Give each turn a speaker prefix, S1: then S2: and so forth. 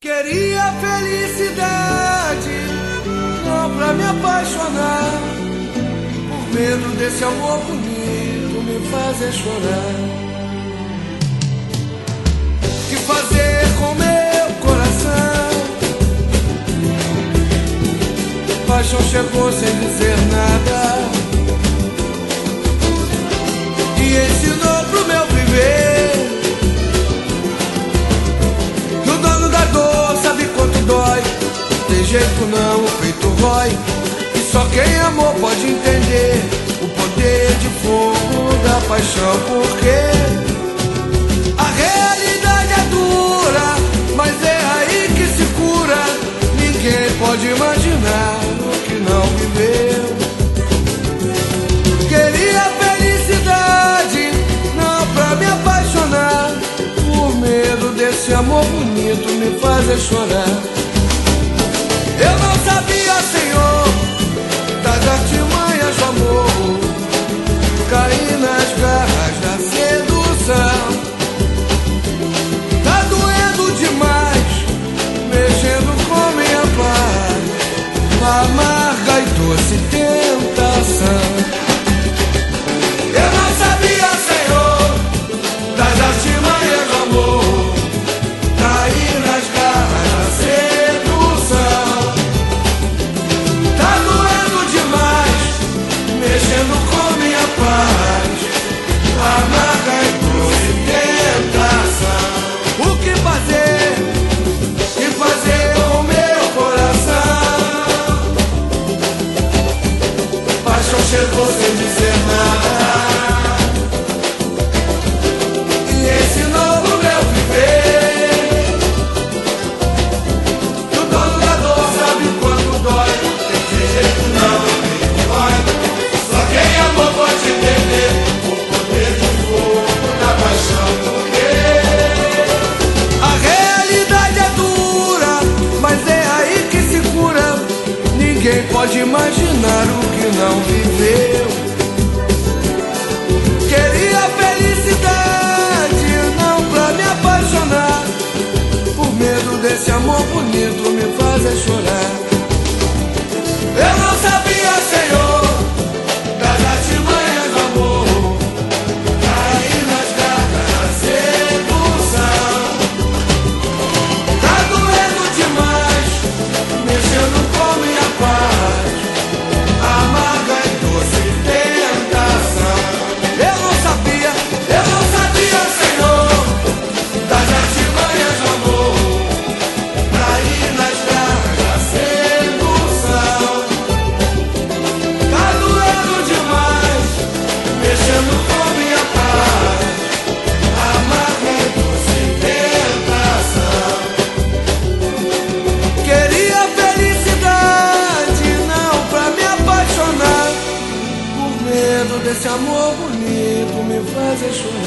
S1: Queria felicidade, não pra me apaixonar. Por medo desse amor bonito me fazer chorar. O que fazer com meu coração? Paixão chegou sem dizer nada e ensinou pro meu viver. Tem jeito não, o peito rói, e só quem amou pode entender o poder de fogo da paixão. Porque a realidade é dura, mas é aí que se cura. Ninguém pode imaginar o que não viveu. Queria felicidade, não pra me apaixonar. Por medo desse amor bonito me fazer chorar. Eu não sabia, Senhor, das artimanhas do amor. Caí nas garras da sedução. Tá doendo demais, mexendo com minha paz, amarga e doce tentação. Eu não sabia, Senhor, das artimanhas do amor. Caí nas garras da sedução. Mexendo com minha paz, amarga e doce tentação. O que fazer? O que fazer com meu coração? Paixão chegou sem dizer nada e ensinou pro meu viver. Que o dono da dor sabe quanto dói. Tem jeito não. Quem amor pode entender o poder do fogo da paixão. Porque a realidade é dura, mas é aí que se cura. Ninguém pode imaginar o que não viveu. Queria felicidade, não pra me apaixonar. Por medo desse amor bonito me fazer chorar. Eu não sabia, Senhor, das artimanhas do amor. Caí nas garras da sedução. Tá doendo demais, mexendo com minha paz, amarga e doce tentação. Eu não sabia, Senhor, das artimanhas do amor. Caí nas garras da sedução. Tá doendo demais, mexendo com minha paz, amarga e doce tentação. Queria felicidade, não pra me apaixonar. Por medo desse amor bonito me fazer chorar.